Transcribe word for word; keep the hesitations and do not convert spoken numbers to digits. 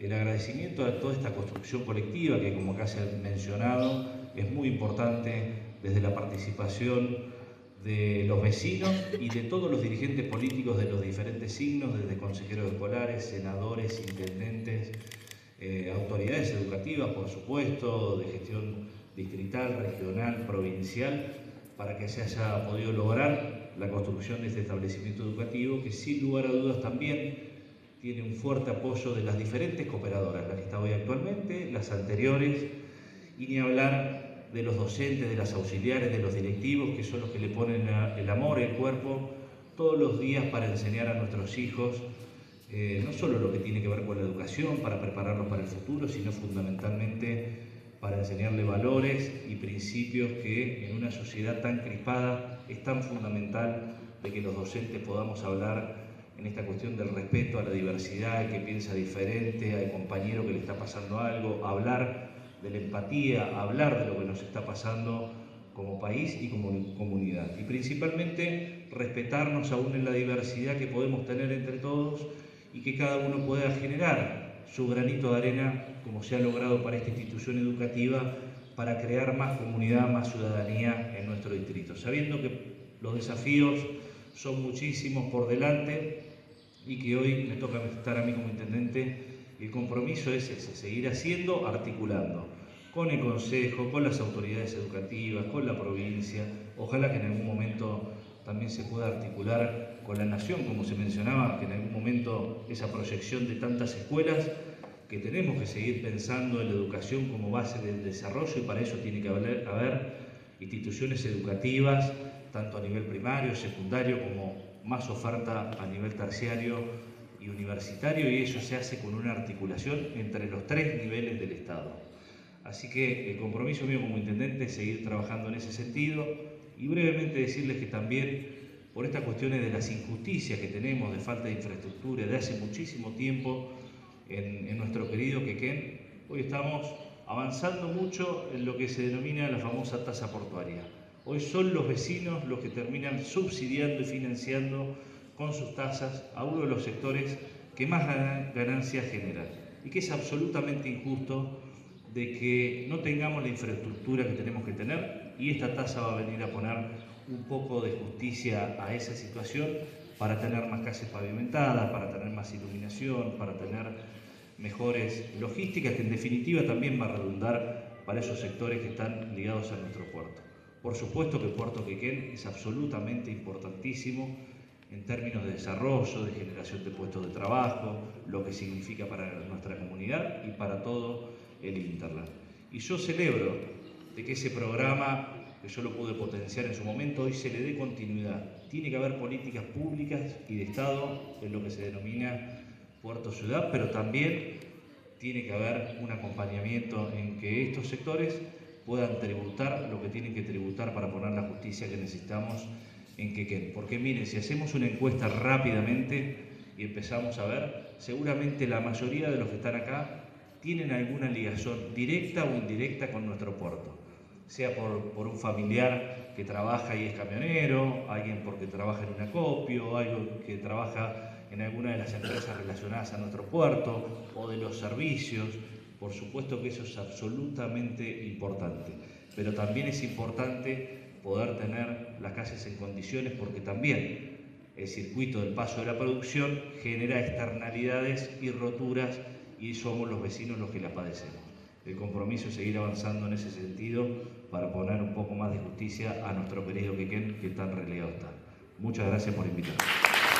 el agradecimiento a toda esta construcción colectiva que, como acá se ha mencionado, es muy importante desde la participación de los vecinos y de todos los dirigentes políticos de los diferentes signos, desde consejeros escolares, senadores, intendentes, eh, autoridades educativas, por supuesto, de gestión distrital, regional, provincial, para que se haya podido lograr la construcción de este establecimiento educativo, que sin lugar a dudas también tiene un fuerte apoyo de las diferentes cooperadoras, la que está hoy actualmente, las anteriores, y ni hablar de los docentes, de las auxiliares, de los directivos, que son los que le ponen el amor, el cuerpo, todos los días para enseñar a nuestros hijos, eh, no solo lo que tiene que ver con la educación, para prepararlos para el futuro, sino fundamentalmente para enseñarle valores y principios que en una sociedad tan crispada es tan fundamental de que los docentes podamos hablar en esta cuestión del respeto a la diversidad, al que piensa diferente, al compañero que le está pasando algo, hablar de la empatía, hablar de lo que nos está pasando como país y como comunidad. Y principalmente respetarnos aún en la diversidad que podemos tener entre todos y que cada uno pueda generar su granito de arena, como se ha logrado para esta institución educativa, para crear más comunidad, más ciudadanía en nuestro distrito. Sabiendo que los desafíos son muchísimos por delante y que hoy me toca estar a mí como intendente, el compromiso es ese, seguir haciendo, articulando con el Consejo, con las autoridades educativas, con la provincia, ojalá que en algún momento también se pueda articular con la nación, como se mencionaba, que en algún momento esa proyección de tantas escuelas, que tenemos que seguir pensando en la educación como base del desarrollo y para eso tiene que haber, haber instituciones educativas, tanto a nivel primario, secundario, como más oferta a nivel terciario y universitario, y eso se hace con una articulación entre los tres niveles del Estado. Así que el compromiso mío como intendente es seguir trabajando en ese sentido y brevemente decirles que también por estas cuestiones de las injusticias que tenemos, de falta de infraestructura, de hace muchísimo tiempo en, en nuestro querido Quequén, hoy estamos avanzando mucho en lo que se denomina la famosa tasa portuaria. Hoy son los vecinos los que terminan subsidiando y financiando con sus tasas a uno de los sectores que más ganancias generan y que es absolutamente injusto de que no tengamos la infraestructura que tenemos que tener y esta tasa va a venir a poner un poco de justicia a esa situación para tener más calles pavimentadas, para tener más iluminación, para tener mejores logísticas que en definitiva también va a redundar para esos sectores que están ligados a nuestro puerto. Por supuesto que Puerto Quequén es absolutamente importantísimo en términos de desarrollo, de generación de puestos de trabajo, lo que significa para nuestra comunidad y para todo el Interland. Y yo celebro de que ese programa, que yo lo pude potenciar en su momento, hoy se le dé continuidad. Tiene que haber políticas públicas y de Estado en lo que se denomina Puerto Ciudad, pero también tiene que haber un acompañamiento en que estos sectores puedan tributar lo que tienen que tributar para poner la justicia que necesitamos en Quequén. Porque miren, si hacemos una encuesta rápidamente y empezamos a ver, seguramente la mayoría de los que están acá tienen alguna ligación directa o indirecta con nuestro puerto, sea por, por un familiar que trabaja y es camionero, alguien porque trabaja en un acopio, alguien que trabaja en alguna de las empresas relacionadas a nuestro puerto o de los servicios. Por supuesto que eso es absolutamente importante, pero también es importante poder tener las calles en condiciones porque también el circuito del paso de la producción genera externalidades y roturas y somos los vecinos los que las padecemos. El compromiso es seguir avanzando en ese sentido para poner un poco más de justicia a nuestro querido Quequén que tan relegado está. Muchas gracias por invitarme.